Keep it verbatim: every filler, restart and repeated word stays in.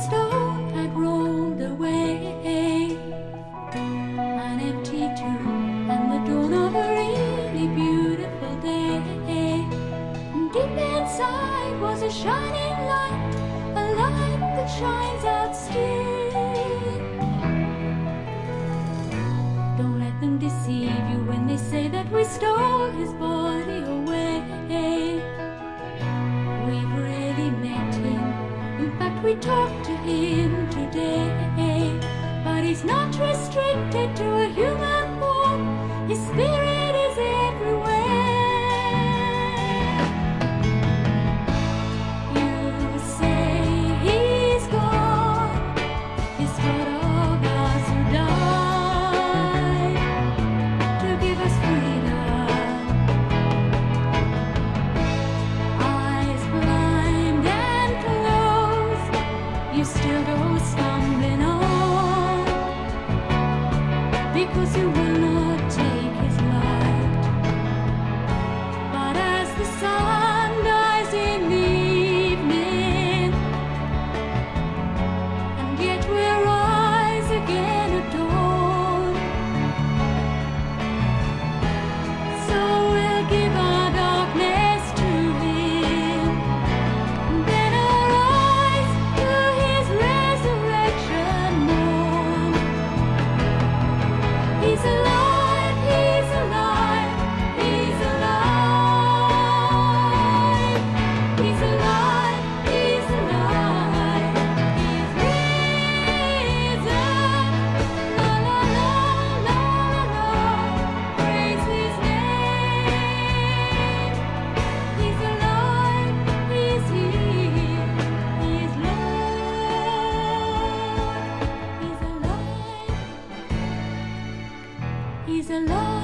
stone had rolled away, an empty tomb and the dawn of a really beautiful day. And deep inside was a shining light, a light that shines out still. Don't let them deceive you when they say that we stole his body away. We've really met him, in fact we talked to him today. But he's not restricted to a human form, his spirit is everywhere. You say he's gone, he's God of us who died to give us freedom. Eyes blind and closed, you still go stumbling on, because you will not take his light. But as the sun dies in the evening, and yet we'll rise again at dawn, so we'll give our darkness to him, then arise to his resurrection morn. He's alive, he's alive, he's alive. He's alive, he's alive, he's risen. La la la la la, praise his name. He's alive, he's here, he's Lord. He's alive. He's alive.